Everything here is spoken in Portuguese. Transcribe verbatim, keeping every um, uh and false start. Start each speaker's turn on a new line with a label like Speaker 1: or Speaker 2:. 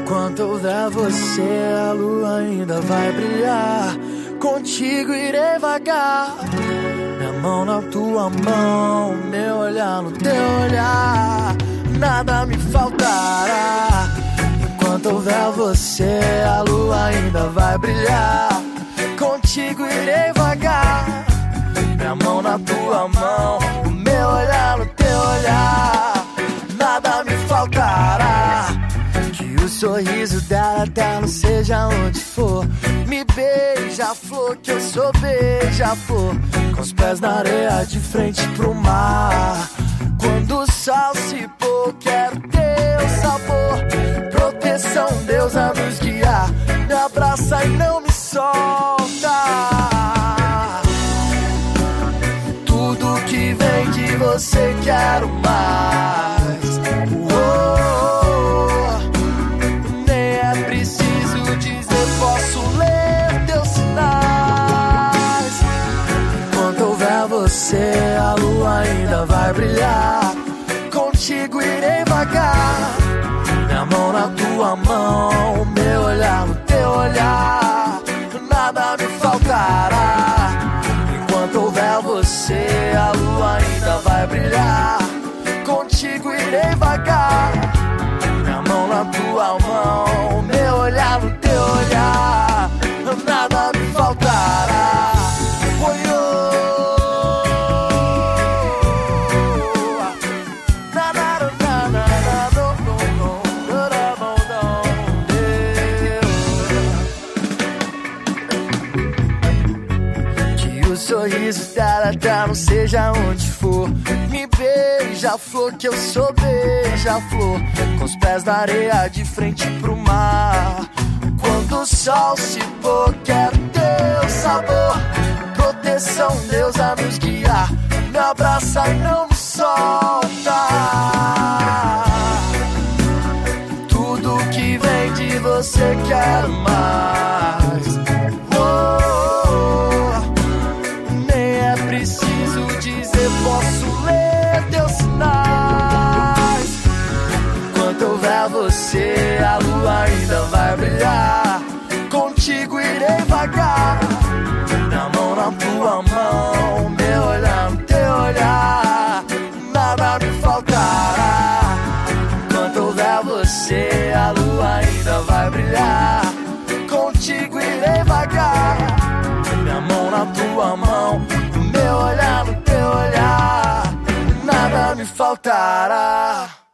Speaker 1: Enquanto houver você, a lua ainda vai brilhar. Contigo irei vagar, minha mão na tua mão, meu olhar no teu olhar. Nada me faltará. Enquanto houver você, a lua ainda vai brilhar. Contigo irei vagar, minha mão na tua mão, o meu olhar no teu olhar. Nada me faltará. Que o sorriso dela eterno seja onde for. Me beija, flor, que eu sou beija-flor. Com os pés na areia de frente pro mar. Quando o sol se pôr, quero teu sabor. Proteção, Deus a nos guiar. Me abraça e não me solta. Tudo que vem de você quero mais. Oh, nem é preciso dizer, posso ler teus sinais. Enquanto houver você, a lua ainda vai brilhar. Contigo irei vagar, minha mão na tua mão, meu olhar no teu olhar. Nada me faltará. Enquanto houver você, a lua ainda vai brilhar. Contigo irei vagar, minha mão na tua mão, meu olhar no teu olhar. Nada me faltará. Oi, oh. Na, na, na, na, na, no, no, no, na, no, no, no. Que o sorriso dela não seja onde for. Me beija, flor, que eu sou beija-flor. Com os pés na areia de frente pro mar. Quando o sol se pôr, quero teu sabor. Proteção, Deus a nos guiar. Me abraça e não me solta. Tudo que vem de você quero mais. Oh, nem é preciso dizer, posso ler teus sinais. Enquanto houver você, a lua ainda vai brilhar. Contigo irei vagar, minha mão na tua mão, meu olhar no teu olhar. Nada me faltará. Enquanto houver você, a lua ainda vai brilhar. Contigo irei vagar, minha mão na tua mão, meu olhar no teu olhar. Nada me faltará.